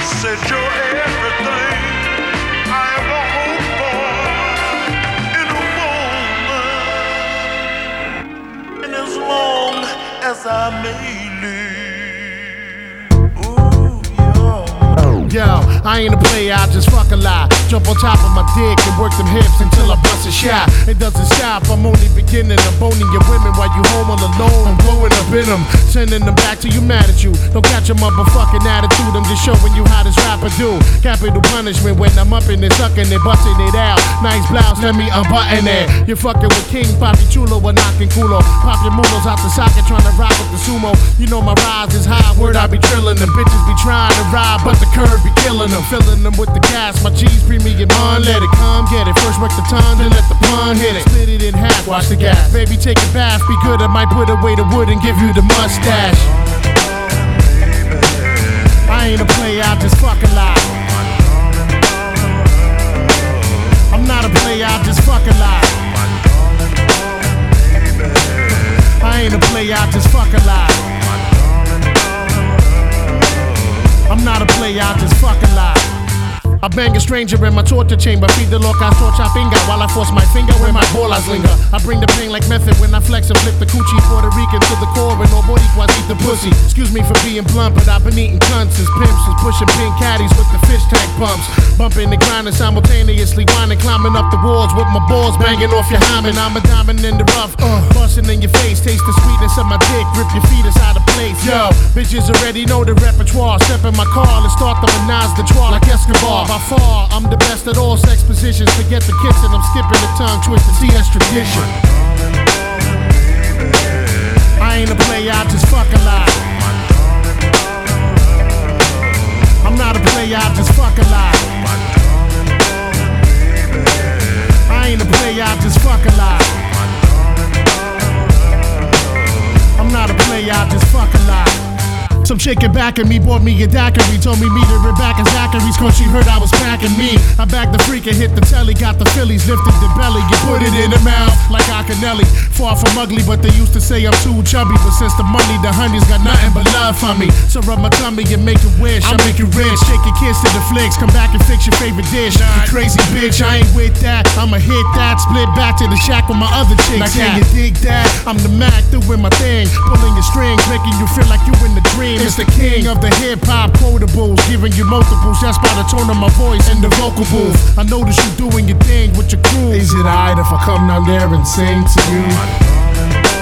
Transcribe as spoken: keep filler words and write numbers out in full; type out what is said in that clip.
said you're everything I ever hoped for in a woman, and as long as I may live, ooh, yeah. Yo, I ain't a player, I just fuck a lot. Jump on top of my dick and work them hips until I bust a shot. It doesn't stop, I'm only beginning. I'm boning your women while you home all alone. I'm blowing up in them, sending them back to you mad at you. Don't catch a motherfucking attitude, I'm just showing you how this rapper do. Capital punishment when I'm up in it, sucking it, busting it out. Nice blouse, let me unbutton it. You're fucking with King Papi Chulo or knocking culo. Pop your mulos out the socket, trying to rock with the sumo. You know my rise is high, word I be trillin'. Them bitches be trying to ride, but the curve be killing them. Filling them with the gas, my cheese premium on. Let it come, get it. First work the tongue, then let the pun hit it. Split it in half, watch the gas. Baby, take a bath, be good. I might put away the wood and give you the mustache. I ain't a player, I just fuck a lot. I'm not a player, I just fuck a lot. I ain't a player, I just fuck a lot. I'm not a player, I just fuck a lot. I bang a stranger in my torture chamber. Feed the loca, torcha finger while I force my finger where my bolas linger. I bring the pain like method when I flex and flip the coochie. Puerto Rican to the core and nobody quite eat the pussy. Excuse me for being blunt, but I've been eating cunts as pimps was pushing pink caddies with the fish tank pumps. Bumping and grinding simultaneously, whining, climbing up the walls with my balls banging off your hymen. I'm a diamond in the rough, uh, busting in your face. Taste the sweetness of my dick, rip your feet inside a place. Yo, bitches already know the repertoire. Step in my car, let's start the menage the trois like Escobar. By far, I'm the best at all sex positions. Forget the kissing, I'm skipping the tongue twisting. See, that's tradition. I ain't a player, I just fuck a lot. I'm not a player, I just fuck a lot. I ain't a player, I just fuck a lot. I'm not a player, I just fuck a lot. Some chick in back of me bought me a daiquiri. Told me meet her in back in Zachary's cause she heard I was packing me. I bagged the freak and hit the telly. Got the Phillies, lifted the belly. You put it in the mouth like Akinelli. Far from ugly, but they used to say I'm too chubby. But since the money, the honey's got nothing but love for me. So rub my tummy and make a wish. I make you rich, shake your kiss to the flicks. Come back and fix your favorite dish. You crazy bitch, I ain't with that. I'ma hit that, split back to the shack with my other chicks. Now can you dig that? I'm the Mac doing my thing. Pulling your strings, making you feel like you in the dream. It's the king of the hip-hop quotables, giving you multiples, that's by the tone of my voice and the vocal booth. I notice you doing your thing with your crew. Is it alright if I come down there and sing to you?